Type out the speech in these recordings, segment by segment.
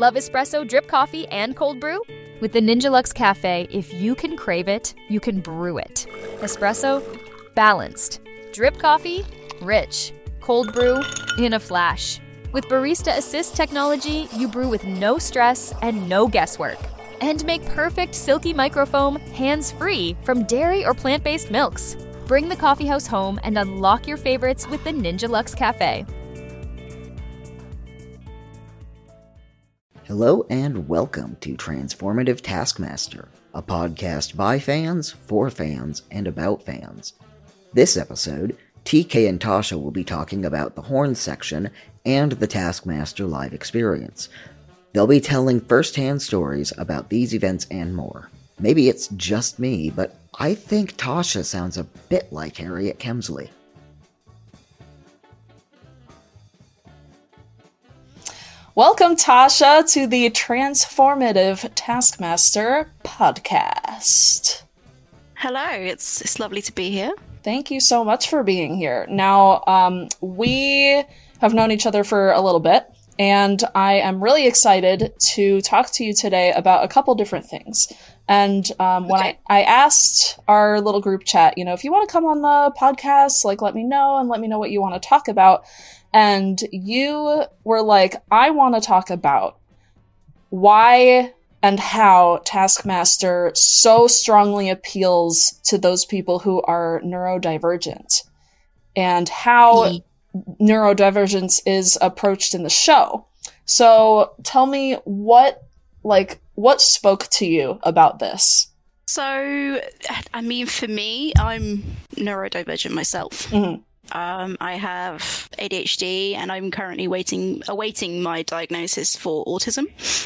Love espresso, drip coffee, and cold brew? With the Ninja Luxe Cafe, if you can crave it, you can brew it. Espresso, balanced. Drip coffee, rich. Cold brew, in a flash. With Barista Assist technology, you brew with no stress and no guesswork. And make perfect silky microfoam hands-free from dairy or plant-based milks. Bring the coffeehouse home and unlock your favorites with the Ninja Luxe Cafe. Hello and welcome to Transformative Taskmaster, a podcast by fans, for fans, and about fans. This episode, TK and Tasha will be talking about the Horns section and the Taskmaster live experience. They'll be telling first-hand stories about these events and more. Maybe it's just me, but I think Tasha sounds a bit like Harriet Kemsley. Welcome, Tasha, to the Transformative Taskmaster podcast. Hello, it's lovely to be here. Thank you so much for being here. Now, we have known each other for a little bit, and I am really excited to talk to you today about a couple different things. And when I asked our little group chat, if you want to come on the podcast, let me know and let me know what you want to talk about. And you were like, I want to talk about why and how Taskmaster so strongly appeals to those people who are neurodivergent and how neurodivergence is approached in the show. So tell me what spoke to you about this? So, for me, I'm neurodivergent myself. Mm-hmm. I have ADHD, and I'm currently awaiting my diagnosis for autism.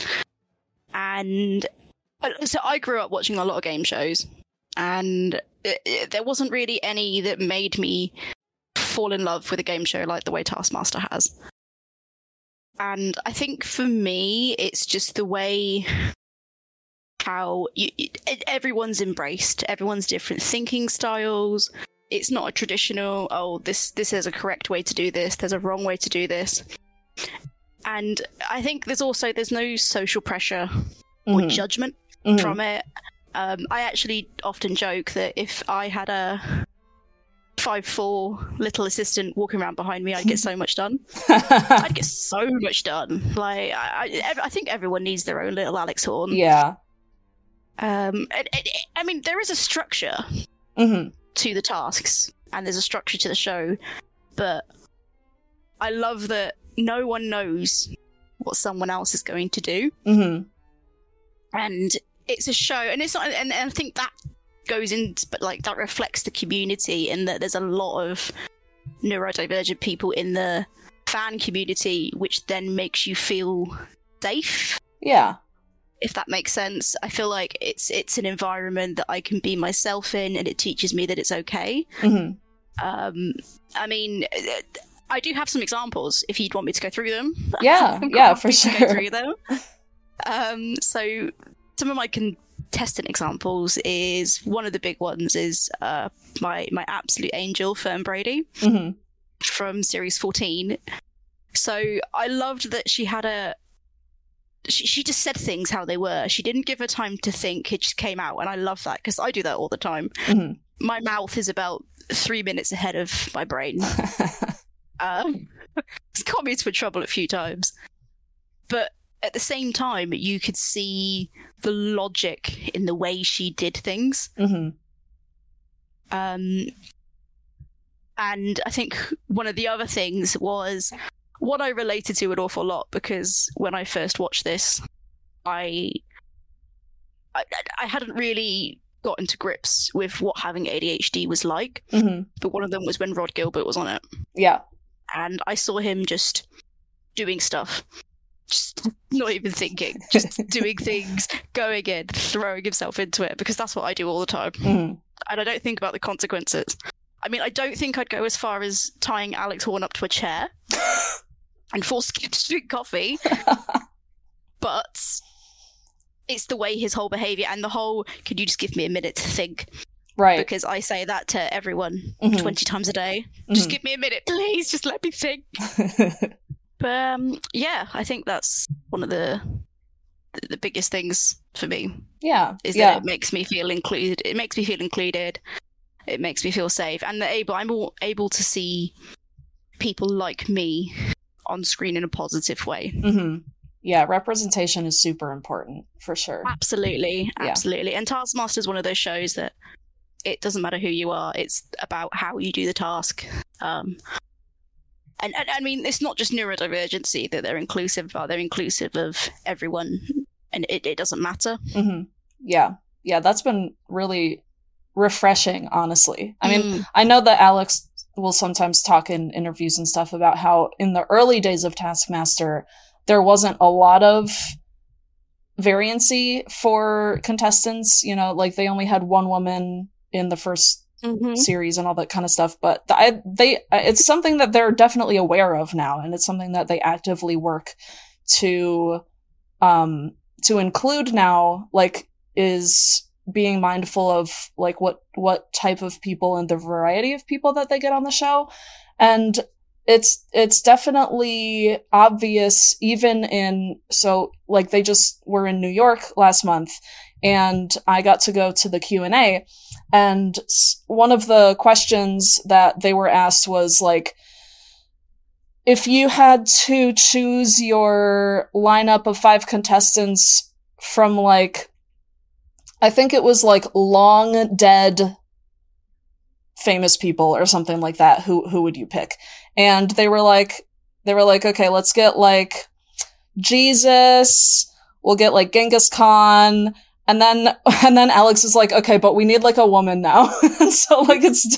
And so I grew up watching a lot of game shows, and there wasn't really any that made me fall in love with a game show like the way Taskmaster has. And I think for me, it's just the way how everyone's embraced, everyone's different thinking styles. It's not a traditional, this is a correct way to do this, there's a wrong way to do this. And I think there's no social pressure or judgment from it. I actually often joke that if I had a 5'4" little assistant walking around behind me, I'd get so much done. I'd get so much done. I think everyone needs their own little Alex Horne. Yeah. There is a structure to the tasks, and there's a structure to the show, but I love that no one knows what someone else is going to do. And it's a show, and it's not, and I think that goes into, but that reflects the community, in that there's a lot of neurodivergent people in the fan community, which then makes you feel safe. Yeah. If that makes sense. I feel like it's an environment that I can be myself in, and it teaches me that it's okay. I do have some examples if you'd want me to go through them. Yeah, for sure. Go through them. So some of my contestant examples is, one of the big ones is my absolute angel, Fern Brady, from series 14. So I loved that she had she just said things how they were. She didn't give her time to think. It just came out. And I love that, because I do that all the time. My mouth is about 3 minutes ahead of my brain. It's got me into trouble a few times. But at the same time, you could see the logic in the way she did things. And I think one of the other things was what I related to an awful lot, because when I first watched this, I hadn't really gotten to grips with what having ADHD was like. But one of them was when Rod Gilbert was on it. Yeah. And I saw him just doing stuff, just not even thinking, just doing things, going in, throwing himself into it, because that's what I do all the time. And I don't think about the consequences. I don't think I'd go as far as tying Alex Horne up to a chair and forcing him to drink coffee. But it's the way his whole behaviour and the whole, could you just give me a minute to think? Right. Because I say that to everyone 20 times a day. Just give me a minute, please. Just let me think. But yeah, I think that's one of the the biggest things for me. Yeah. Is that it makes me feel included. It makes me feel included. It makes me feel safe, and I'm able to see people like me on screen in a positive way. Mm-hmm. Yeah, representation is super important, for sure. Absolutely. And Taskmaster is one of those shows that it doesn't matter who you are, it's about how you do the task. And I mean, it's not just neurodivergency that they're inclusive about, they're inclusive of everyone, and it doesn't matter. Mm-hmm. Yeah, that's been really refreshing, honestly. I mean, I know that Alex will sometimes talk in interviews and stuff about how in the early days of Taskmaster, there wasn't a lot of variancy for contestants. You know, like they only had one woman in the first series and all that kind of stuff. But it's something that they're definitely aware of now, and it's something that they actively work to include now. Like, is being mindful of like what type of people and the variety of people that they get on the show. And it's definitely obvious, even in, so like they just were in New York last month, and I got to go to the Q&A, and one of the questions that they were asked was like, if you had to choose your lineup of 5 contestants from like, I think it was like long dead famous people or something like that, who would you pick? And they were like, okay, let's get like Jesus, we'll get like Genghis Khan, and then Alex is like, okay, but we need like a woman now. And so like it's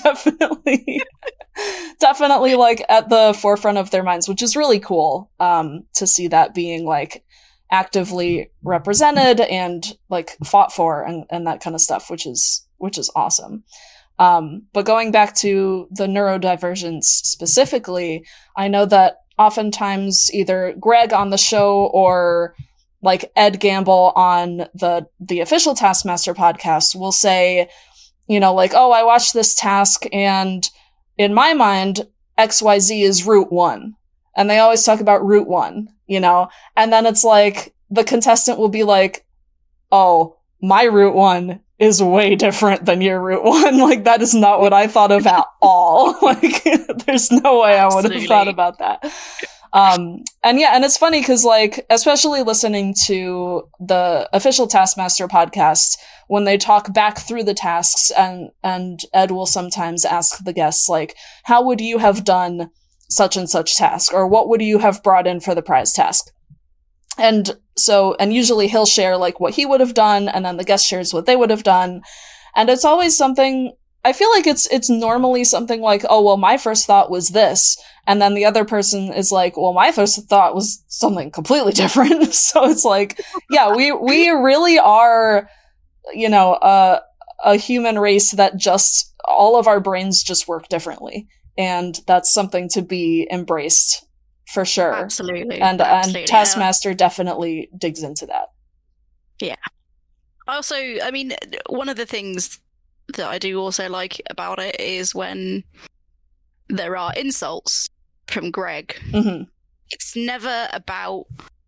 definitely like at the forefront of their minds, which is really cool to see that being like actively represented and like fought for and that kind of stuff, which is awesome. But going back to the neurodivergence specifically, I know that oftentimes either Greg on the show or like Ed Gamble on the official Taskmaster podcast will say, you know, like, oh, I watched this task and in my mind, XYZ is route 1. And they always talk about route 1, you know? And then it's like, the contestant will be like, oh, my route 1 is way different than your route 1. Like, that is not what I thought of at all. Like, there's no way I would have thought about that. And it's funny because, like, especially listening to the official Taskmaster podcast, when they talk back through the tasks, and Ed will sometimes ask the guests, like, how would you have done such and such task? Or what would you have brought in for the prize task? And usually he'll share like what he would have done, and then the guest shares what they would have done. And it's always something, I feel like it's normally something like, oh, well, my first thought was this. And then the other person is like, well, my first thought was something completely different. So it's like, yeah, we really are, you know, a human race that just, all of our brains just work differently. And that's something to be embraced. For sure. Absolutely. And Taskmaster definitely digs into that. Yeah. Also, I mean, one of the things that I do also like about it is when there are insults from Greg. Mm-hmm. It's never about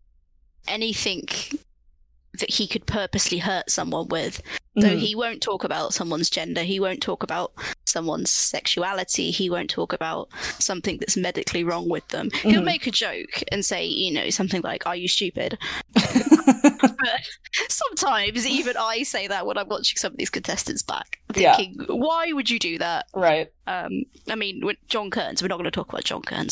anything that he could purposely hurt someone with. Though he won't talk about someone's gender, he won't talk about someone's sexuality, he won't talk about something that's medically wrong with them. He'll make a joke and say, you know, something like, are you stupid? But sometimes even I say that when I'm watching some of these contestants back, thinking, why would you do that? Right. I mean, with John Kearns, we're not going to talk about John Kearns.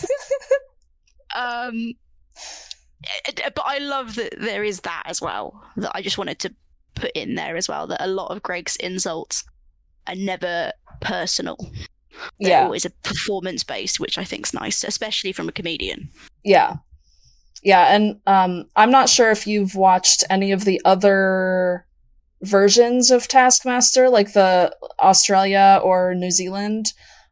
But I love that there is that as well, that I just wanted to put in there as well, that a lot of Greg's insults are never personal. They're always a performance-based, which I think's nice, especially from a comedian. Yeah, and I'm not sure if you've watched any of the other versions of Taskmaster, like the Australia or New Zealand.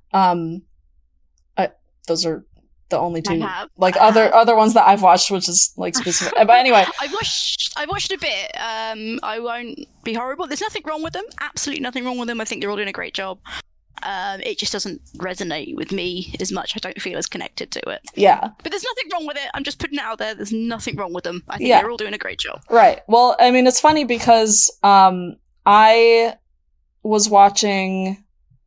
Those are the only two, other ones that I've watched, which is like specific. But anyway, I watched a bit. I won't be horrible. There's nothing wrong with them. Absolutely nothing wrong with them. I think they're all doing a great job. It just doesn't resonate with me as much. I don't feel as connected to it. Yeah. But there's nothing wrong with it. I'm just putting it out there. There's nothing wrong with them. I think they're all doing a great job. Right. Well, I mean, it's funny because I was watching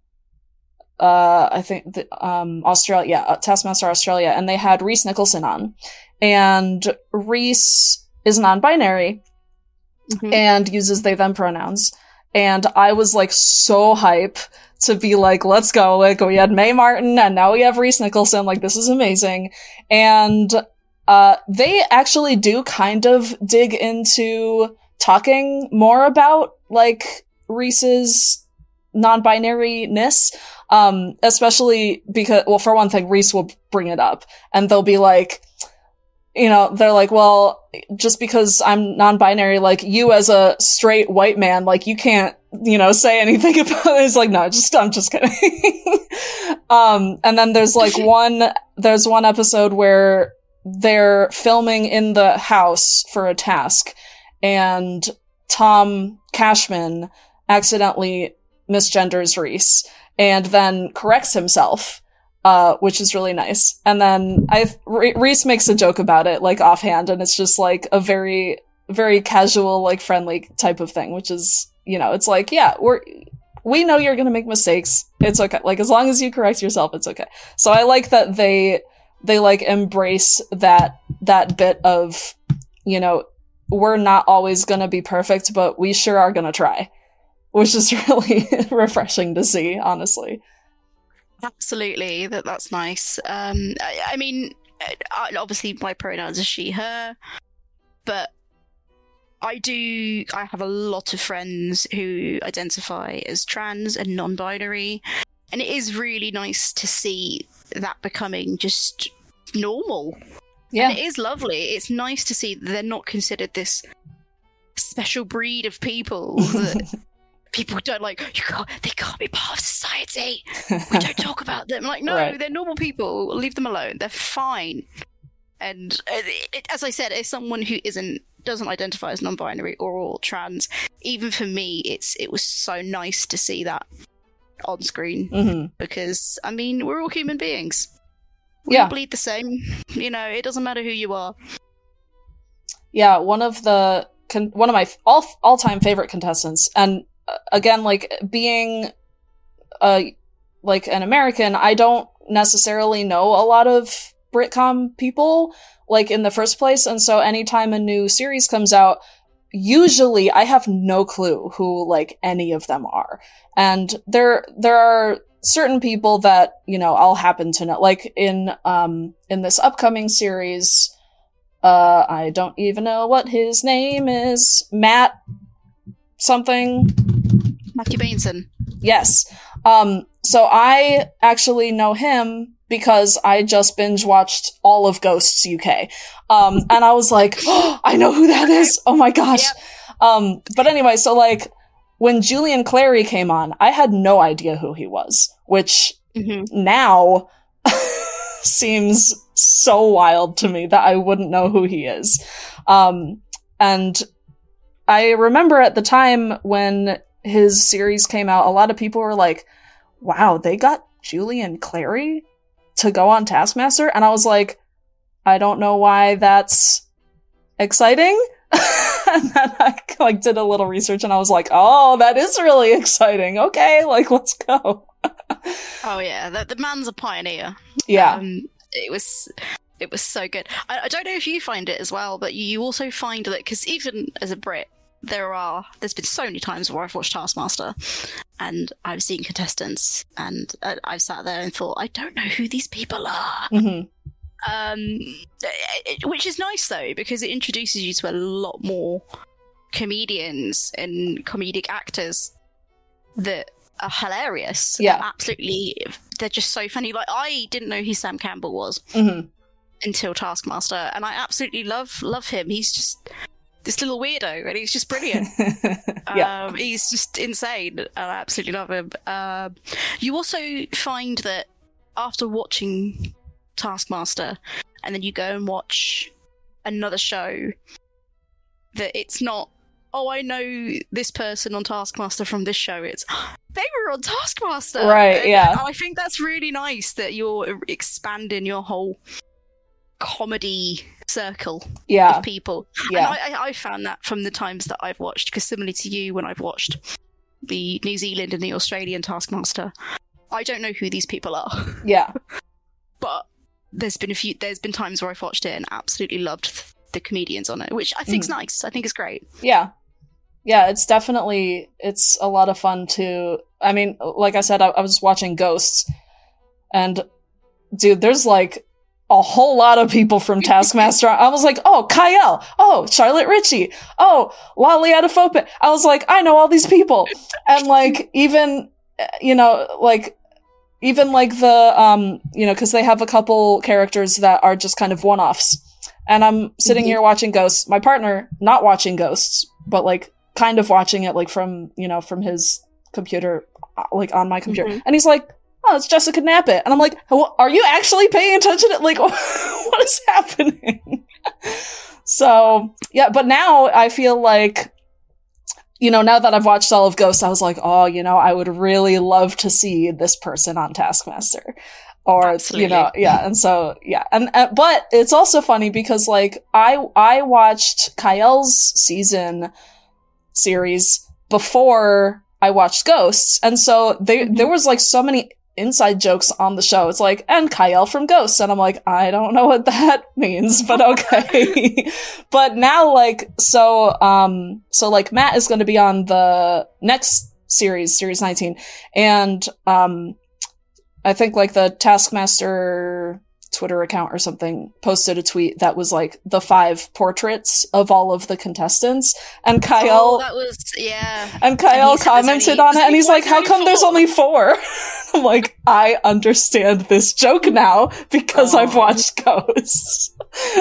I think Australia, Taskmaster Australia, and they had Reese Nicholson on. And Reese is non-binary and uses they them pronouns. And I was like so hype to be like, let's go. Like, we had Mae Martin and now we have Reese Nicholson. Like, this is amazing. And they actually do kind of dig into talking more about like Reese's non-binary-ness, especially because, well, for one thing, Reese will bring it up and they'll be like, you know, they're like, well, just because I'm non-binary, like, you as a straight white man, like, you can't, you know, say anything about it. It's like, no, I'm just kidding. And then there's like one episode where they're filming in the house for a task and Tom Cashman accidentally misgenders Reese and then corrects himself, which is really nice. And then Reese makes a joke about it, like, offhand, and it's just like a very, very casual, like, friendly type of thing, which is, you know, it's like, yeah, we know you're gonna make mistakes. It's okay. Like, as long as you correct yourself, it's okay. So I like that they like embrace that bit of, you know, we're not always gonna be perfect, but we sure are gonna try. Which is really refreshing to see, honestly. Absolutely, that's nice. I mean, obviously my pronouns are she, her, but I have a lot of friends who identify as trans and non-binary, and it is really nice to see that becoming just normal. Yeah. And it is lovely. It's nice to see that they're not considered this special breed of people that people don't like, they can't be part of society. We don't talk about them. Like, no, right. They're normal people. Leave them alone. They're fine. And as I said, as someone who doesn't identify as non-binary or trans, even for me, it was so nice to see that on screen because, I mean, we're all human beings. We all bleed the same. You know, it doesn't matter who you are. Yeah, one of my all-time favorite contestants, and again, like, being like an American, I don't necessarily know a lot of Britcom people, like, in the first place, and so anytime a new series comes out, usually I have no clue who, like, any of them are. And there are certain people that, you know, I'll happen to know, like in this upcoming series, I don't even know what his name is, Matt something. Matthew Bainson. Yes. So I actually know him because I just binge watched all of Ghosts UK. And I was like, oh, I know who that is. Oh my gosh. Yep. But anyway, so like when Julian Clary came on, I had no idea who he was, which now seems so wild to me that I wouldn't know who he is. And I remember at the time when his series came out, a lot of people were like, wow, they got Julian Clary to go on Taskmaster? And I was like, I don't know why that's exciting. And then I like did a little research and I was like, oh, that is really exciting. Okay, like, let's go. Oh yeah, the man's a pioneer. Yeah. It was so good. I don't know if you find it as well, but you also find that, because even as a Brit, there's been so many times where I've watched Taskmaster and I've seen contestants and I've sat there and thought, I don't know who these people are. Which is nice though, because it introduces you to a lot more comedians and comedic actors that are hilarious. Yeah. Absolutely. They're just so funny. Like, I didn't know who Sam Campbell was until Taskmaster, and I absolutely love him. He's just this little weirdo, and he's just brilliant. Yeah. He's just insane. I absolutely love him. You also find that after watching Taskmaster, and then you go and watch another show, that it's not oh, I know this person on Taskmaster from this show. It's, they were on Taskmaster. Right, yeah. And I think that's really nice that you're expanding your whole comedy circle of people. Yeah. And I found that from the times that I've watched, because similarly to you, when I've watched the New Zealand and the Australian Taskmaster, I don't know who these people are. Yeah. But there's been times where I've watched it and absolutely loved the comedians on it, which I think's nice. I think it's great. Yeah. Yeah, it's a lot of fun to, I mean, like I said, I was watching Ghosts, and dude, there's like a whole lot of people from Taskmaster. I was like, oh, Kyle. Oh, Charlotte Ritchie. Oh, Lolly Adefope. I was like, I know all these people. And like, even, even like the, because they have a couple characters that are just kind of one-offs. And I'm sitting here watching Ghosts. My partner, not watching Ghosts, but like kind of watching it like from his computer, like on my computer. And he's like, oh, it's Jessica Knappett. And I'm like, are you actually paying attention to, like, what is happening? So, yeah, but now I feel like, now that I've watched all of Ghosts, I was like, oh, I would really love to see this person on Taskmaster. Or, Absolutely. Yeah. And so, yeah. And but it's also funny because, like, I watched Kael's series before I watched Ghosts. And so there was, like, so many inside jokes on the show. It's like, and Kael from Ghosts. And I'm like, I don't know what that means, but okay. But now, like, so like, Matt is going to be on the next series 19. And, I think, like, the Taskmaster Twitter account or something posted a tweet that was, like, the 5 portraits of all of the contestants. And Kael... that was, yeah. And Kael commented on it, and he's like, how come there's only 4? I'm like, I understand this joke now, because I've watched Ghosts.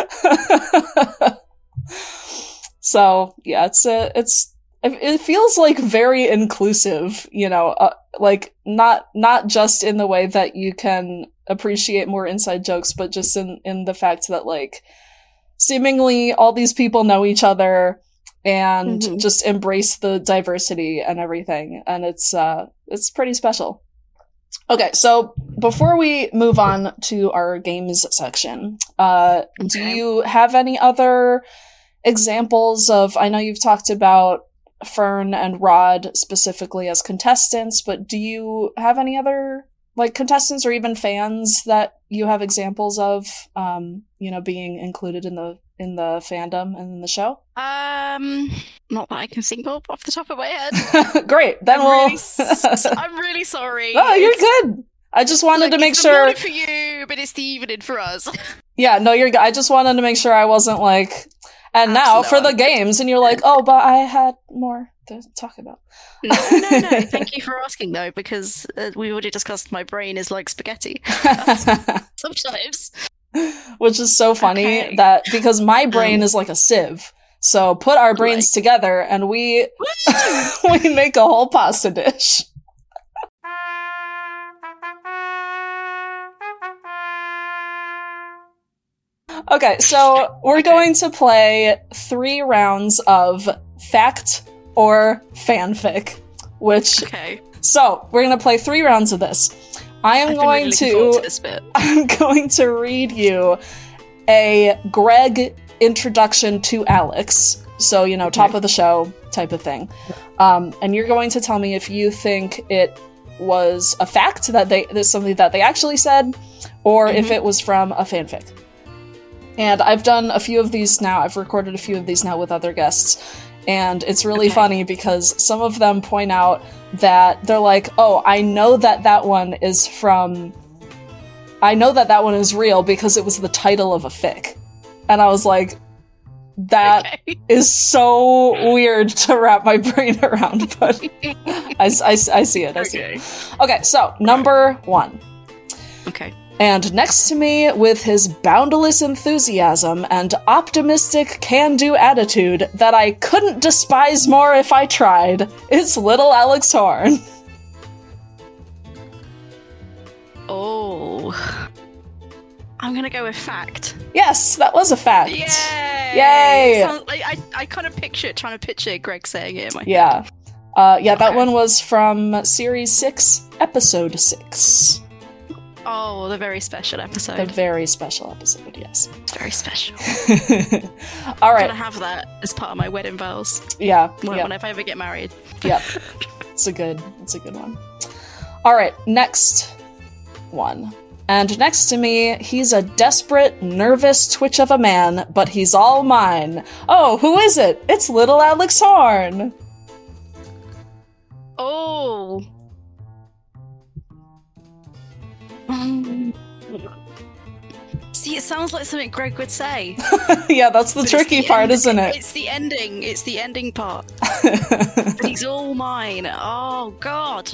So, yeah, it feels like very inclusive, like not just in the way that you can appreciate more inside jokes, but just in the fact that, like, seemingly all these people know each other and just embrace the diversity and everything. And it's pretty special. Okay, so before we move on to our games section, do you have any other examples of, I know you've talked about Fern and Rod specifically as contestants, but do you have any other, like, contestants or even fans that you have examples of, being included in the fandom and in the show? Not that I can think of off the top of my head. Great, then I'm really sorry. Oh, you're good. I just wanted to make it's sure. The morning for you, but it's the evening for us. Yeah, no, you're good. I just wanted to make sure I wasn't like. And now for the games, and you're like, oh, but I had more to talk about. No. Thank you for asking, though, because we already discussed my brain is like spaghetti. Sometimes. Which is so funny that, because my brain is like a sieve. So put our brains together and we make a whole pasta dish. Okay, so we're going to play 3 rounds of fact or fanfic, which... Okay. So, we're going to play 3 rounds of this. I'm going to read you a Greg introduction to Alex. So, top of the show type of thing. And you're going to tell me if you think it was a fact that there's something that they actually said, or if it was from a fanfic. And I've done a few of these now. I've recorded a few of these now with other guests. And it's really funny because some of them point out that they're like, oh, I know that one is real because it was the title of a fic. And I was like, that is so weird to wrap my brain around, but I see it. Okay, so number 1. Okay. And next to me, with his boundless enthusiasm and optimistic can-do attitude that I couldn't despise more if I tried, it's little Alex Horne. Oh. I'm gonna go with fact. Yes, that was a fact. Yay! Yay! I kind of trying to picture Greg saying it in my head. Yeah. That Okay. one was from Series 6, Episode 6. Oh, the very special episode. The very special episode, yes. Very special. All I'm right. gonna have that as part of my wedding vows Yeah. whenever I ever get married. Yep. It's a good one. All right, next one. And next to me, he's a desperate, nervous twitch of a man, but he's all mine. Oh, who is it? It's little Alex Horn. Oh. See, it sounds like something Greg would say. Yeah, that's the But it's tricky part, end- isn't it? It's the ending. It's the ending part. But he's all mine. Oh, God.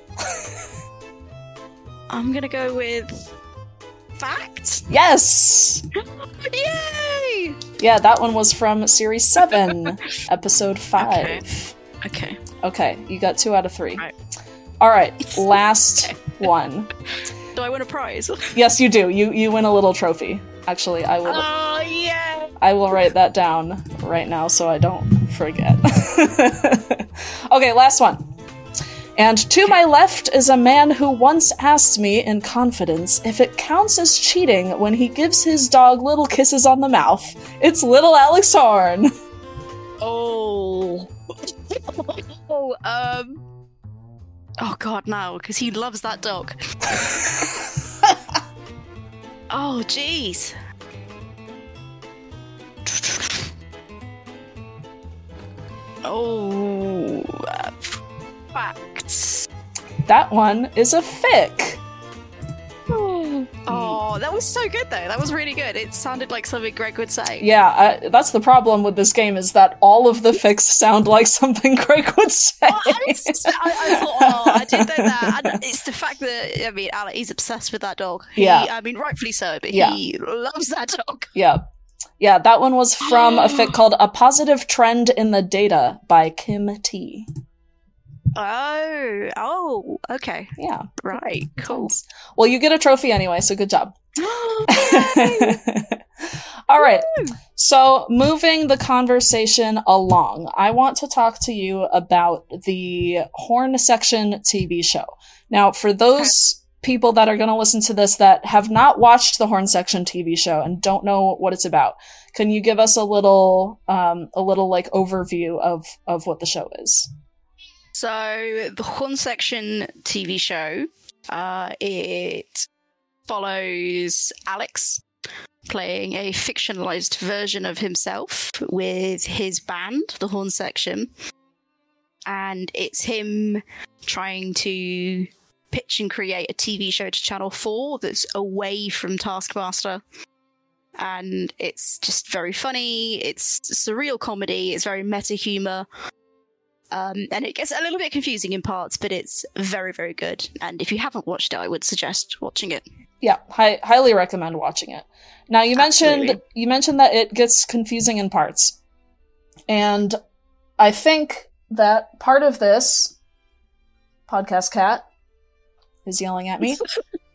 I'm gonna go with fact. Yes! Yay! Yeah, that one was from Series 7, Episode 5. Okay. Okay, you got 2 out of 3. Right. All right, last one. Do I win a prize? Yes, you do. You win a little trophy. Actually, I will. Oh, yeah! I will write that down right now so I don't forget. Okay, last one. And to my left is a man who once asked me in confidence if it counts as cheating when he gives his dog little kisses on the mouth. It's little Alex Horn. Oh. Oh, God, no, because he loves that dog. Oh, jeez. Oh, facts. That one is a fic. Oh, that was so good, though. That was really good. It sounded like something Greg would say. Yeah, that's the problem with this game, is that all of the fics sound like something Greg would say. Oh, I thought, oh, I did know that. And it's the fact that, I mean, Alec, he's obsessed with that dog. Yeah. I mean, rightfully so, but Yeah. he loves that dog. Yeah. Yeah, that one was from a fic called A Positive Trend in the Data by Kim T. Oh, okay. Yeah. Right, cool. Thanks. Well, you get a trophy anyway, so good job. All right. So, moving the conversation along, I want to talk to you about the Horn Section TV show. Now, for those people that are going to listen to this that have not watched the Horn Section TV show and don't know what it's about, can you give us a little like overview of what the show is? So, the Horn Section TV show, it follows Alex playing a fictionalized version of himself with his band, the Horn Section. And it's him trying to pitch and create a TV show to Channel 4 that's away from Taskmaster. And it's just very funny, it's surreal comedy, it's very meta humor. And it gets a little bit confusing in parts, but it's very, very good. And if you haven't watched it, I would suggest watching it. Yeah, highly recommend watching it. Now, you mentioned that it gets confusing in parts. And I think that part of this podcast cat is yelling at me.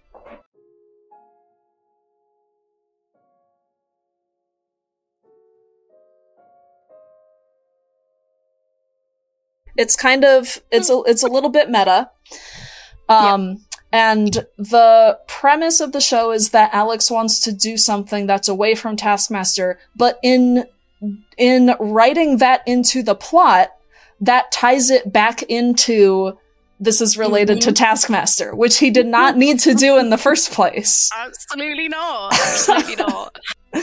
It's kind of it's a little bit meta. And the premise of the show is that Alex wants to do something that's away from Taskmaster, but in writing that into the plot, that ties it back into this is related to Taskmaster, which he did not need to do in the first place. Absolutely not. Absolutely not.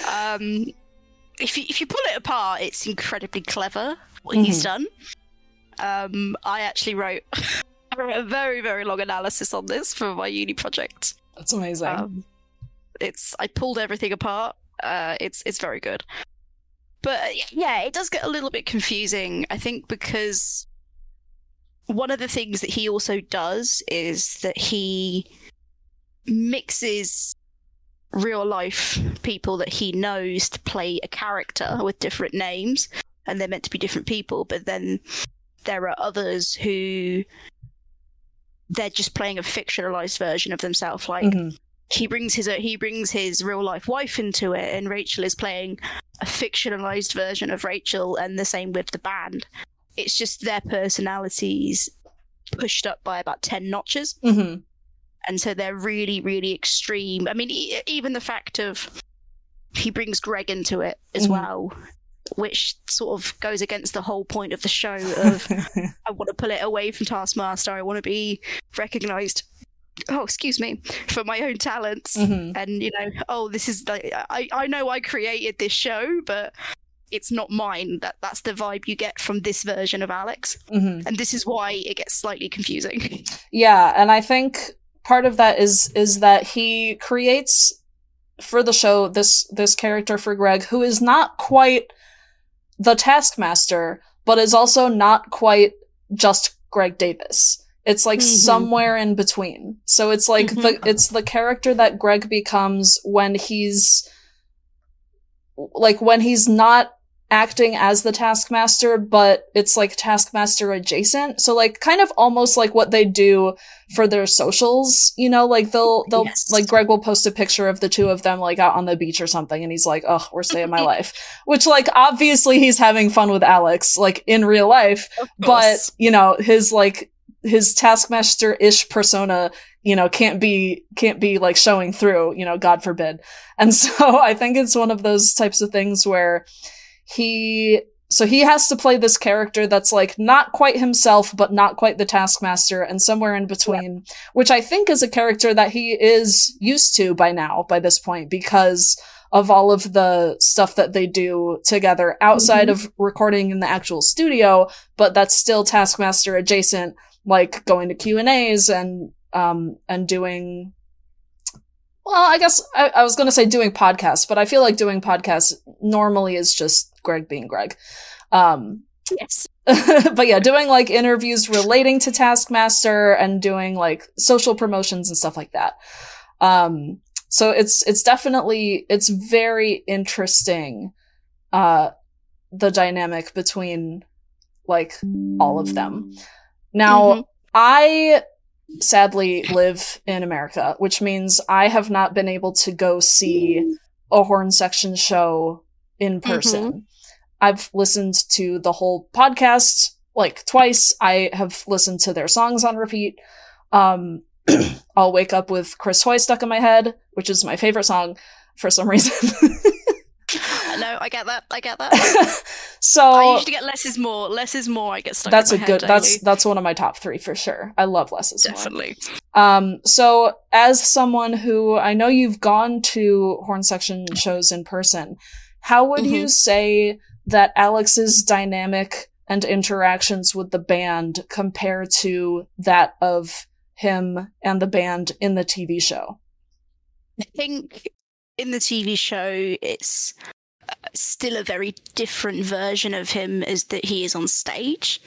If you pull it apart, it's incredibly clever what he's done. I actually wrote a very, very long analysis on this for my uni project. That's amazing. I pulled everything apart. It's very good. But yeah, it does get a little bit confusing, I think, because one of the things that he also does is that he mixes real life people that he knows to play a character with different names, and they're meant to be different people, but then there are others who they're just playing a fictionalized version of themselves. Like he brings his real life wife into it, and Rachel is playing a fictionalized version of Rachel, and the same with the band. It's just their personalities pushed up by about 10 notches. Mm-hmm. And so they're really, really extreme. I mean, even the fact of he brings Greg into it as well, which sort of goes against the whole point of the show of I want to pull it away from Taskmaster. I want to be recognized, for my own talents. And, you know, this is like, I know I created this show, but it's not mine. That's the vibe you get from this version of Alex. And this is why it gets slightly confusing. Yeah, and I think part of that is that he creates for the show this character for Greg who is not quite the Taskmaster, but is also not quite just Greg Davis. It's like somewhere in between. So it's like it's the character that Greg becomes when he's not acting as the Taskmaster, but it's like Taskmaster adjacent. So like kind of almost like what they do for their socials, you know, like they'll like Greg will post a picture of the two of them like out on the beach or something, and he's like, oh, worst day of my life, which like obviously he's having fun with Alex like in real life, but you know, his Taskmaster-ish persona, you know, can't be like showing through, you know, God forbid. And so I think it's one of those types of things where he has to play this character that's like not quite himself, but not quite the Taskmaster, and somewhere in between, which I think is a character that he is used to by now, by this point, because of all of the stuff that they do together outside of recording in the actual studio, but that's still Taskmaster adjacent, like going to Q&As and doing, well, I guess I was going to say doing podcasts, but I feel like doing podcasts normally is just Greg being Greg. Yes. But yeah, doing like interviews relating to Taskmaster and doing like social promotions and stuff like that. So it's definitely, it's very interesting, the dynamic between like all of them. Now, I sadly live in America, which means I have not been able to go see a horn section show in person. I've listened to the whole podcast like twice. I have listened to their songs on repeat. I'll wake up with Chris Hoy stuck in my head, which is my favorite song for some reason. No, I get that. So I usually get Less is More. Less is More. I get stuck. That's in my a good. head daily. That's one of my top 3 for sure. I love Less is More. Definitely. So as someone who I know you've gone to horn section shows in person, how would you say that Alex's dynamic and interactions with the band compare to that of him and the band in the TV show? I think in the TV show, it's still a very different version of him as that he is on stage.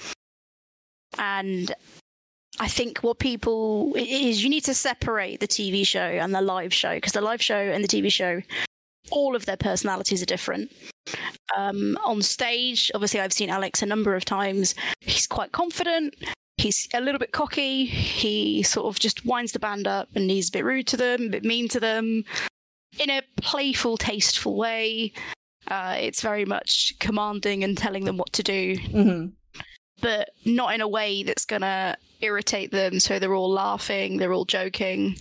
And I think what people is, you need to separate the TV show and the live show, because the live show and the TV show, all of their personalities are different. On stage, obviously I've seen Alex a number of times. He's quite confident. He's a little bit cocky. He sort of just winds the band up and he's a bit rude to them, a bit mean to them, in a playful, tasteful way. It's very much commanding and telling them what to do, but not in a way that's going to irritate them, so they're all laughing, they're all joking.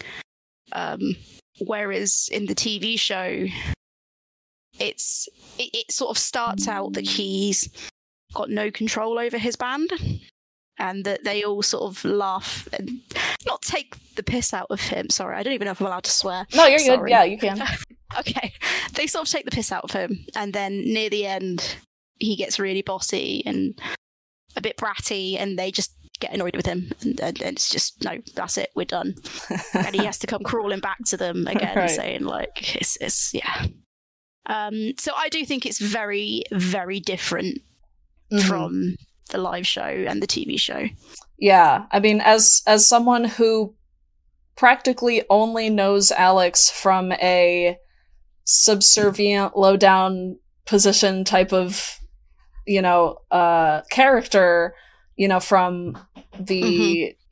Whereas in the TV show, it sort of starts out that he's got no control over his band, and that they all sort of laugh and not take the piss out of him. Sorry, I don't even know if I'm allowed to swear. No, you're good. Yeah, you can. Okay. They sort of take the piss out of him, and then near the end, he gets really bossy and a bit bratty, and they just get annoyed with him, and it's just, no, that's it, we're done. And he has to come crawling back to them again, right, saying, like, it's yeah. So I do think it's very, very different from the live show and the TV show. Yeah, I mean, as someone who practically only knows Alex from a subservient, low-down position type of, you know, character, you know, from the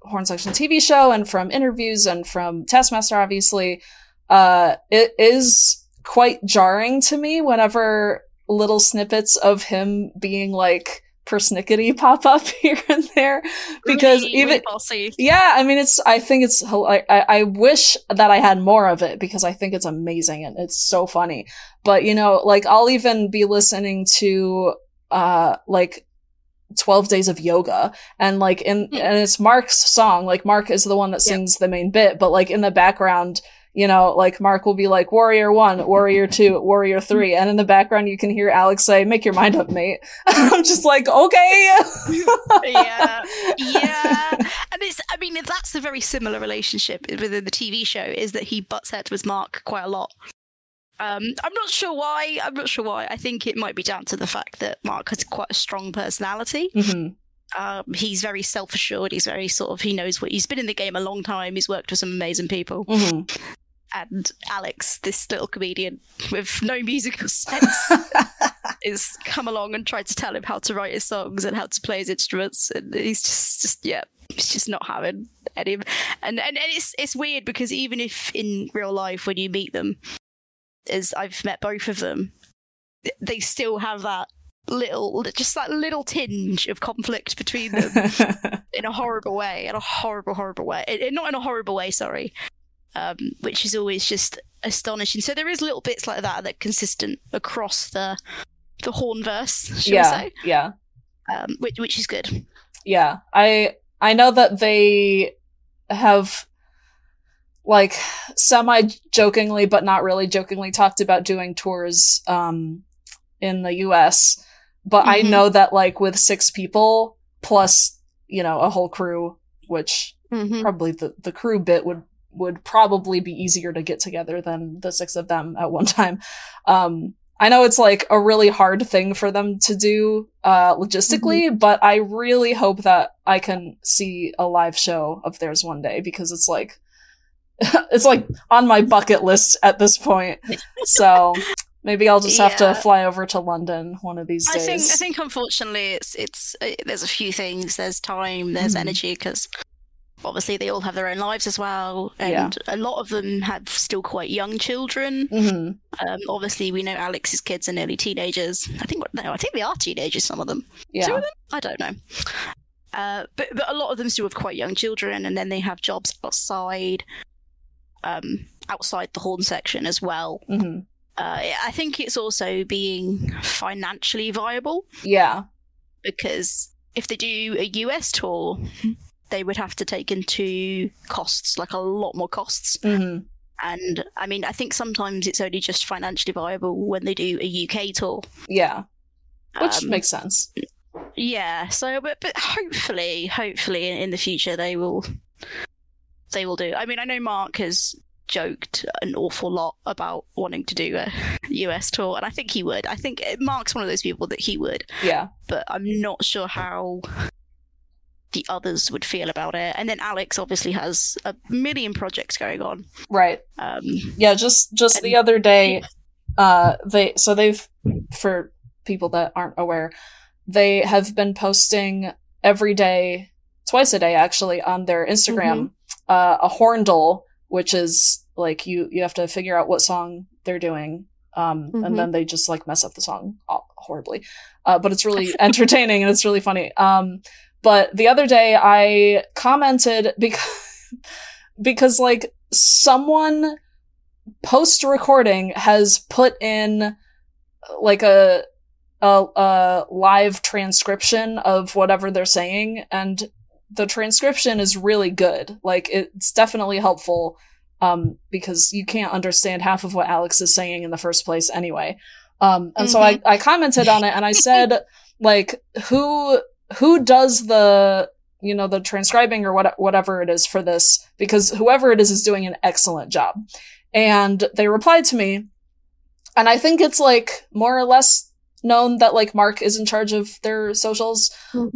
Horn Section TV show and from interviews and from Taskmaster, obviously, it is quite jarring to me whenever little snippets of him being like persnickety pop up here and there, because really bossy. Yeah, I mean, I think it's I wish that I had more of it, because I think it's amazing and it's so funny. But you know, like, I'll even be listening to like 12 Days of Yoga, and like and it's Mark's song, like Mark is the one that sings the main bit, but like in the background, you know, like Mark will be like, Warrior 1, Warrior 2, Warrior 3. And in the background, you can hear Alex say, make your mind up, mate. I'm just like, okay. Yeah. And I mean, that's a very similar relationship within the TV show, is that he butts heads with Mark quite a lot. I'm not sure why. I think it might be down to the fact that Mark has quite a strong personality. Mm-hmm. He's very self-assured. He's very he knows he's been in the game a long time. He's worked with some amazing people. Mm-hmm. And Alex, this little comedian with no musical sense, is come along and tried to tell him how to write his songs and how to play his instruments, and he's he's just not having any of it. And it's weird, because even if in real life, when you meet them, as I've met both of them, they still have that little tinge of conflict between them in a horrible way, not in a horrible way, sorry. Which is always just astonishing. So there is little bits like that are consistent across the Hornverse, shall we say? Yeah. Which is good. Yeah. I know that they have, like, semi-jokingly, but not really jokingly, talked about doing tours in the US. But I know that, like, with 6 people plus, you know, a whole crew, which probably the crew bit would probably be easier to get together than the 6 of them at one time. I know it's like a really hard thing for them to do logistically, but I really hope that I can see a live show of theirs one day, because it's like on my bucket list at this point. So maybe I'll just have to fly over to London one of these days. I think unfortunately it's there's a few things. There's time, there's energy, because obviously they all have their own lives as well, and a lot of them have still quite young children. Obviously we know Alex's kids are nearly teenagers. I think they are teenagers, some of them. 2 of them? I don't know. But a lot of them still have quite young children, and then they have jobs outside the Horn section as well. I think it's also being financially viable. Yeah. Because if they do a US tour, they would have to take into costs, like a lot more costs. And I mean, I think sometimes it's only just financially viable when they do a UK tour. Yeah. Which makes sense. Yeah. So, but hopefully in the future they will do. I mean, I know Mark has joked an awful lot about wanting to do a US tour, and I think he would. I think Mark's one of those people that he would. Yeah. But I'm not sure how the others would feel about it. And then Alex obviously has a million projects going on. Right. Yeah, just the other day, they've, for people that aren't aware, they have been posting every day, twice a day actually, on their Instagram, a horndle, which is like you have to figure out what song they're doing, and then they just like mess up the song horribly. But it's really entertaining and it's really funny. But the other day I commented because like someone post-recording has put in like a live transcription of whatever they're saying, and the transcription is really good. Like, it's definitely helpful, because you can't understand half of what Alex is saying in the first place anyway. And so I commented on it, and I said, like, who does the transcribing or whatever it is for this, because whoever it is doing an excellent job. And they replied to me, and I think it's like more or less known that like Mark is in charge of their socials.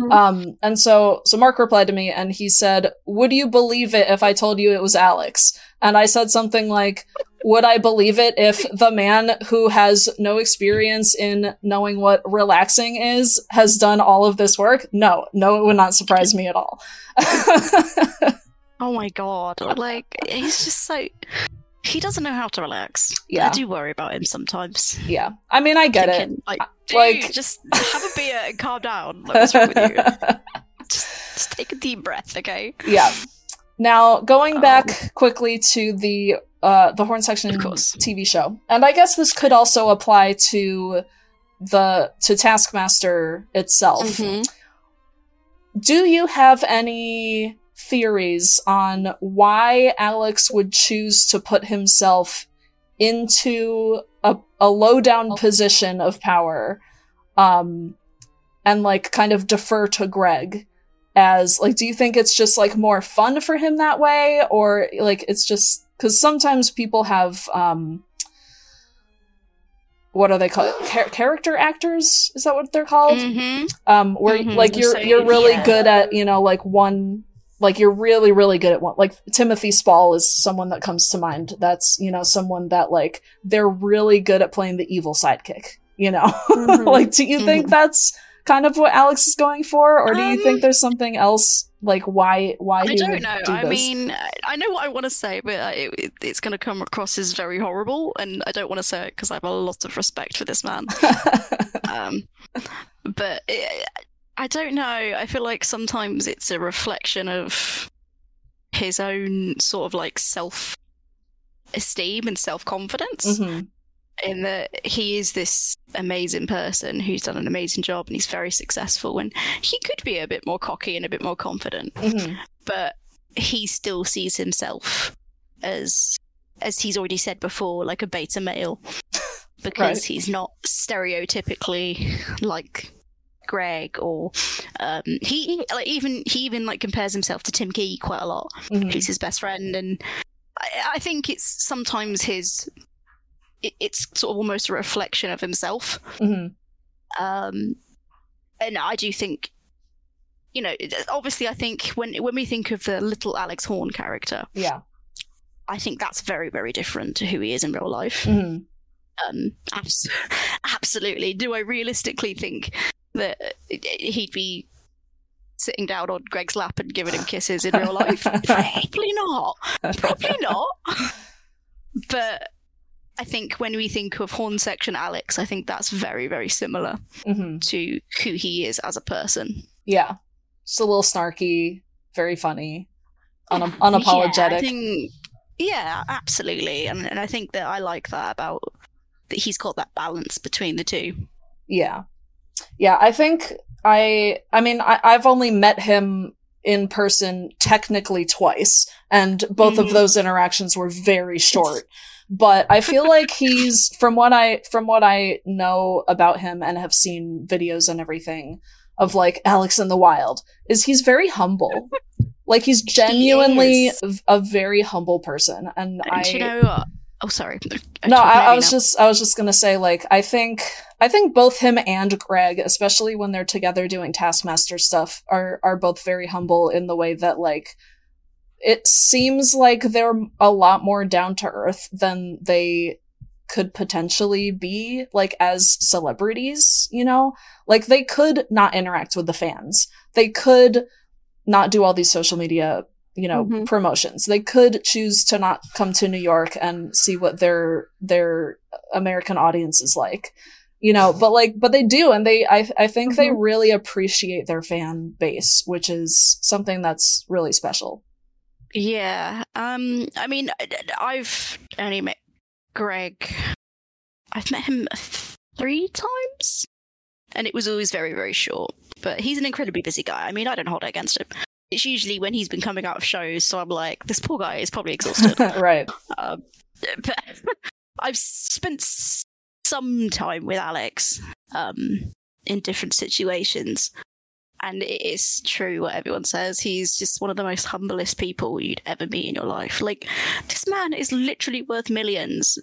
And so Mark replied to me and he said, "Would you believe it if I told you it was Alex?" And I said something like, would I believe it if the man who has no experience in knowing what relaxing is has done all of this work? No, it would not surprise me at all. Oh my god. Like, he's just so... He doesn't know how to relax. Yeah. I do worry about him sometimes. Yeah. I mean, I get it. Like, dude, like... just have a beer and calm down. Like, what's wrong with you? Just take a deep breath, okay? Yeah. Now, going back quickly to the Horn Section TV show. And I guess this could also apply to Taskmaster itself. Mm-hmm. Do you have any theories on why Alex would choose to put himself into a low-down position of power, and, like, kind of defer to Greg? As, like, do you think it's just, like, more fun for him that way? Or, like, it's just... Because sometimes people have, what are they called? Character actors? Is that what they're called? Mm-hmm. Where, like, you're really good at, you know, like, one... Like, you're really, really good at one. Like, Timothy Spall is someone that comes to mind. That's, you know, someone that, like, they're really good at playing the evil sidekick, you know? Mm-hmm. Like, do you think that's kind of what Alex is going for? Or do you think there's something else, like, why I he don't would know. do this? I mean, I know what I want to say, but it's going to come across as very horrible, and I don't want to say it because I have a lot of respect for this man. But... I don't know. I feel like sometimes it's a reflection of his own sort of like self-esteem and self-confidence. Mm-hmm. In that he is this amazing person who's done an amazing job and he's very successful, and he could be a bit more cocky and a bit more confident. Mm-hmm. But he still sees himself as he's already said before, like a beta male. Because he's not stereotypically like Greg, or he even like compares himself to Tim Key quite a lot, who's his best friend, and I think it's sometimes it's sort of almost a reflection of himself. And I do think, you know, obviously I think when we think of the little Alex Horn character, I think that's very, very different to who he is in real life. Absolutely. Do I realistically think that he'd be sitting down on Greg's lap and giving him kisses in real life? Probably not. But I think when we think of Horn Section Alex, I think that's very, very similar to who he is as a person. Yeah. Just a little snarky, very funny, unapologetic. Yeah, absolutely. And I think that I like that about that he's got that balance between the two. Yeah, I think I've only met him in person technically twice, and both of those interactions were very short. But I feel like he's, from what I know about him and have seen videos and everything of like Alex in the Wild, is he's very humble. Like, he's genuinely a very humble person. And you know what? Oh, sorry. I was just gonna say, like, I think both him and Greg, especially when they're together doing Taskmaster stuff, are both very humble in the way that, like, it seems like they're a lot more down to earth than they could potentially be, like, as celebrities, you know? Like, they could not interact with the fans. They could not do all these social media, you know, promotions. They could choose to not come to New York and see what their American audience is like, you know, but they do. And I think they really appreciate their fan base, which is something that's really special. Yeah. I mean, I've only met Greg. I've met him 3 times, and it was always very, very short. But he's an incredibly busy guy. I mean, I don't hold it against him. It's usually when he's been coming out of shows, so I'm like, this poor guy is probably exhausted. Right. But I've spent some time with Alex in different situations, and it is true what everyone says. He's just one of the most humblest people you'd ever meet in your life. Like, this man is literally worth millions,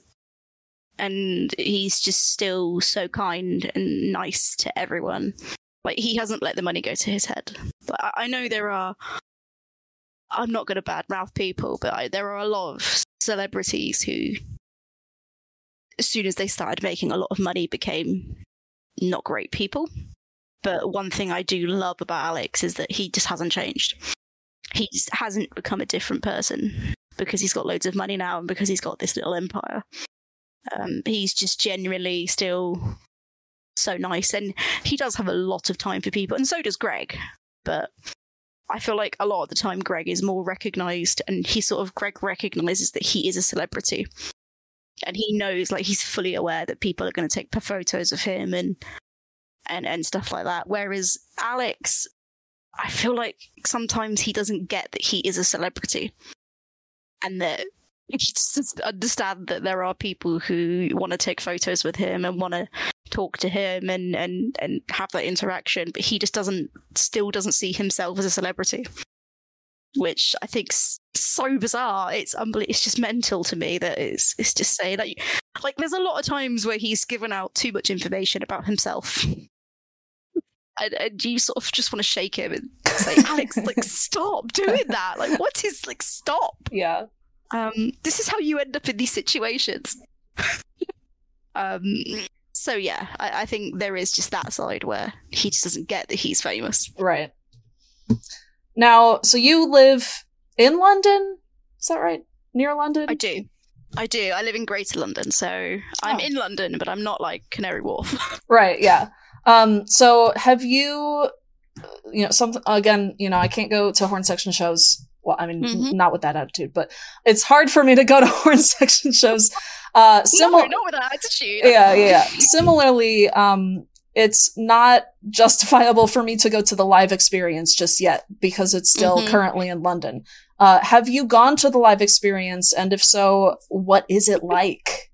and he's just still so kind and nice to everyone. Like, he hasn't let the money go to his head. But I know there are I'm not going to badmouth people, but there are a lot of celebrities who, as soon as they started making a lot of money, became not great people. But one thing I do love about Alex is that he just hasn't changed. He just hasn't become a different person because he's got loads of money now and because he's got this little empire. He's just genuinely still so nice, and he does have a lot of time for people, and so does Greg. But I feel like a lot of the time Greg is more recognised, and Greg recognises that he is a celebrity. And he knows, like, he's fully aware that people are going to take photos of him and stuff like that. Whereas Alex, I feel like sometimes he doesn't get that he is a celebrity. And that he just doesn't understand that there are people who want to take photos with him and want to talk to him and have that interaction. But he just still doesn't see himself as a celebrity. Which I think's so bizarre. It's unbelievable. It's just mental to me that it's just saying like there's a lot of times where he's given out too much information about himself, and you sort of just want to shake him and say, Alex, like, stop doing that. Like, what is, like, stop? Yeah. This is how you end up in these situations. So yeah, I think there is just that side where he just doesn't get that he's famous. Right. Now, so you live in London? Is that right? Near London? I do. I live in Greater London, so I'm in London, but I'm not like Canary Wharf. Right, yeah. So have you something, again, I can't go to horn section shows. Well, I mean, not with that attitude, but it's hard for me to go to horn section shows. No, not with that attitude. Yeah. Similarly, it's not justifiable for me to go to the live experience just yet because it's still currently in London. Have you gone to the live experience? And if so, what is it like?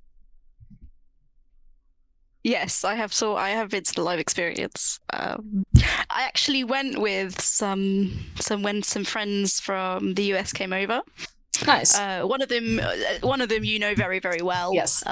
Yes, I have. So I have been to the live experience. I actually went with some friends from the US came over. Nice. One of them very, very well. Yes.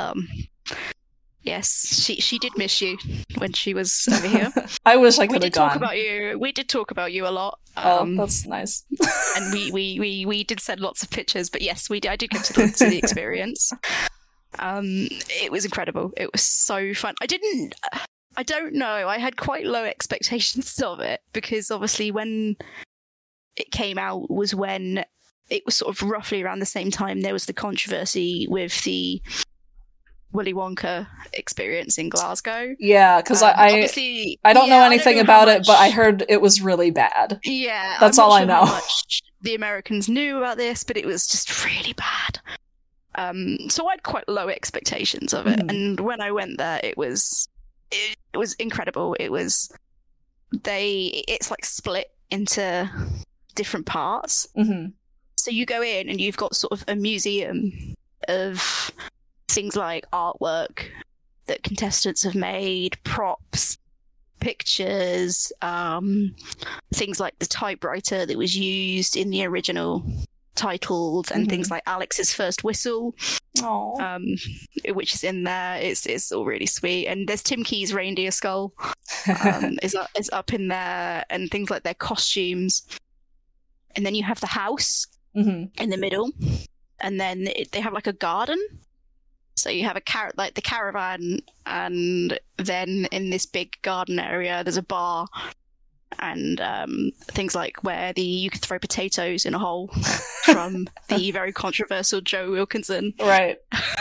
Yes, she did miss you when she was over here. I wish I could have gone. We did talk about you a lot. That's nice. And we did send lots of pictures. But yes, I did get to the experience. It was incredible. It was so fun. I don't know. I had quite low expectations of it because obviously when it came out was when it was sort of roughly around the same time there was the controversy with the Willy Wonka experience in Glasgow. Yeah, because I don't know anything about it, but I heard it was really bad. Yeah, that's all I know. How much the Americans knew about this, but it was just really bad. So I had quite low expectations of it, and when I went there, it was incredible. It's like split into different parts. So you go in and you've got sort of a museum of things like artwork that contestants have made, props, pictures, things like the typewriter that was used in the original titles, and things like Alex's first whistle, which is in there. It's all really sweet. And there's Tim Key's reindeer skull is up in there, and things like their costumes. And then you have the house in the middle, and then they have like a garden. So you have the caravan, and then in this big garden area, there's a bar, and things like where you could throw potatoes in a hole from the very controversial Joe Wilkinson. Right.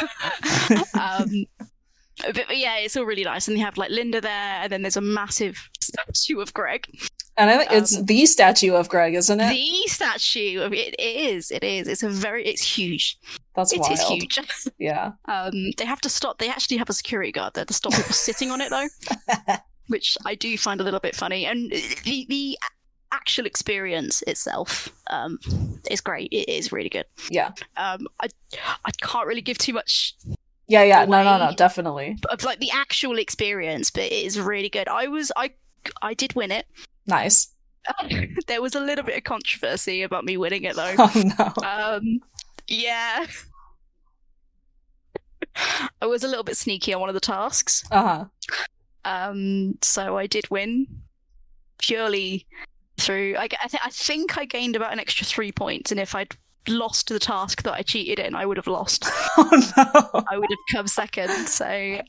But yeah, it's all really nice. And you have like Linda there, and then there's a massive statue of Greg. And I think it's the statue of Greg, isn't it? The statue of it is. It's huge. That's wild. It is huge. Yeah. They have to stop. They actually have a security guard there to stop people sitting on it, though, which I do find a little bit funny. And the actual experience itself is great. It is really good. Yeah. I can't really give too much. Yeah. No, definitely. Of like the actual experience, but it is really good. I did win it. Nice. There was a little bit of controversy about me winning it, though. Oh no. Yeah. I was a little bit sneaky on one of the tasks. So I did win purely through. I think I gained about an extra 3 points, and if I'd lost the task that I cheated in, I would have lost. Oh no! I would have come second. So Oh.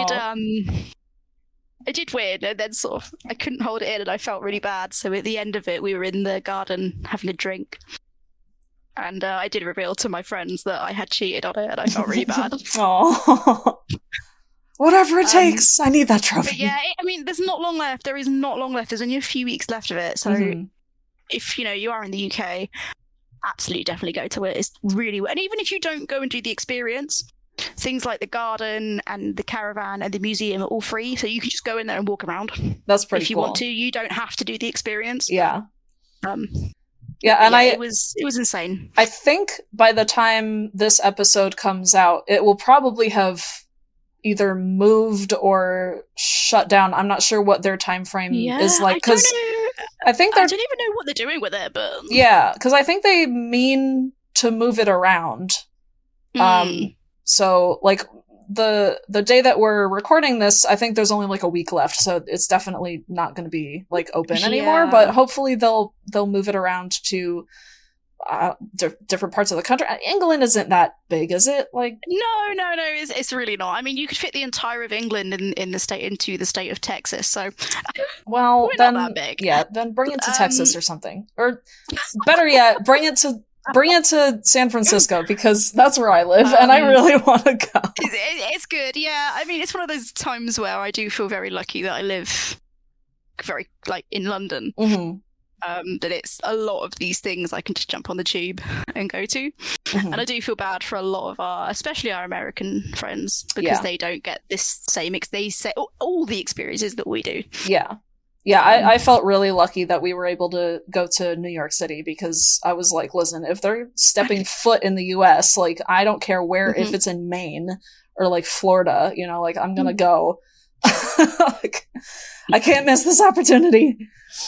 I did win, and then sort of I couldn't hold it in, and I felt really bad. So at the end of it, we were in the garden having a drink, and I did reveal to my friends that I had cheated on it, and I felt really bad. Oh. Whatever it takes, I need that But trophy. yeah, I mean, there's not long left. There is not long left. There's only a few weeks left of it. So Mhm. if you are in the UK, absolutely definitely go to it. It's really, and even if you don't go and do the experience, things like the garden and the caravan and the museum are all free, so you can just go in there and walk around. That's pretty If you cool. want to, you don't have to do the experience. Yeah. Um, Yeah, and yeah, I it was insane. I think by the time this episode comes out, it will probably have either moved or shut down. I'm not sure what their time frame is like, because I think I they're don't even know what they're doing with it, but yeah, because I think they mean to move it around. So like the day that we're recording this, I think there's only like a week left, so it's definitely not going to be like open anymore. Yeah. But hopefully they'll move it around to different parts of the country. England isn't that big, is it? Like no, it's really not. I mean, you could fit the entire of England in the state into the state of Texas. So, well, we're then not that big. Yeah, then bring it to Texas or something, or better yet, bring it to San Francisco, because that's where I live and I really want to go. It's good, yeah. I mean, it's one of those times where I do feel very lucky that I live very like in London. Mm-hmm. That it's a lot of these things I can just jump on the tube and go to. Mm-hmm. And I do feel bad for a lot of especially our American friends, because they don't get this same, they say all the experiences that we do. Yeah. I felt really lucky that we were able to go to New York City, because I was like, listen, if they're stepping foot in the US, like, I don't care where, if it's in Maine or like Florida, like, I'm gonna go. Like, I can't miss this opportunity.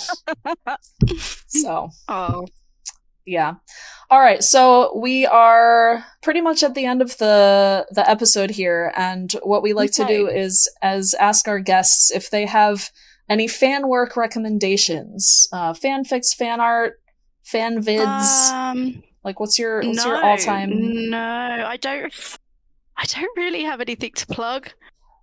So, yeah. All right, so we are pretty much at the end of the episode here, and what we like to do is ask our guests if they have any fan work recommendations, fanfics, fan art, fan vids. Like, what's your all-time? No, I don't really have anything to plug.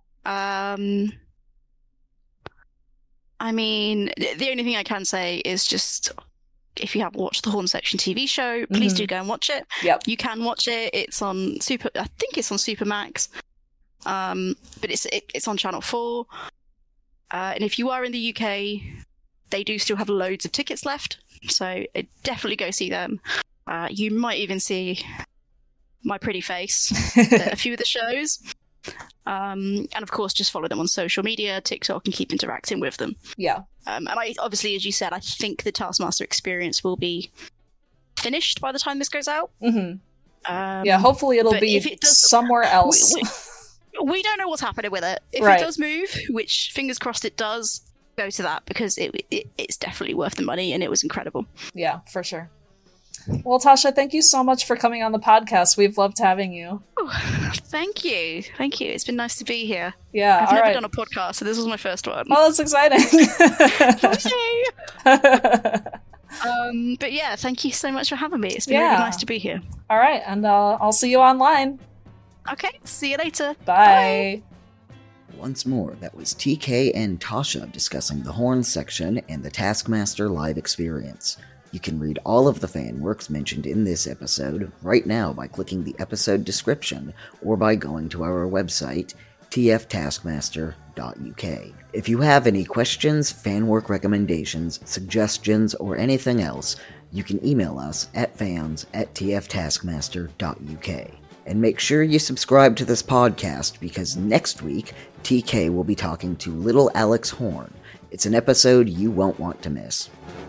I mean, the only thing I can say is just, if you haven't watched the Horn Section TV show, please do go and watch it. Yep. You can watch it. It's on I think it's on Supermax. But it's on Channel 4. And if you are in the UK, they do still have loads of tickets left, so definitely go see them. You might even see my pretty face at a few of the shows. And of course, just follow them on social media, TikTok, and keep interacting with them. Yeah. And I obviously, as you said, I think the Taskmaster experience will be finished by the time this goes out. Mm-hmm. Yeah, hopefully it'll be somewhere else. We don't know what's happening with it. If it does move, which fingers crossed it does, go to that, because it's definitely worth the money, and it was incredible. Yeah, for sure. Well, Tasha, thank you so much for coming on the podcast. We've loved having you. Oh, thank you. It's been nice to be here. Yeah, I've never done a podcast, so this was my first one. Oh, that's exciting. But yeah, thank you so much for having me. It's been really nice to be here. All right, and I'll see you online. Okay, see you later. Bye. Once more, that was TK and Tasha discussing the Horn Section and the Taskmaster live experience. You can read all of the fan works mentioned in this episode right now by clicking the episode description or by going to our website, tftaskmaster.uk. If you have any questions, fan work recommendations, suggestions, or anything else, you can email us at fans@tftaskmaster.uk. And make sure you subscribe to this podcast, because next week, TK will be talking to Little Alex Horn. It's an episode you won't want to miss.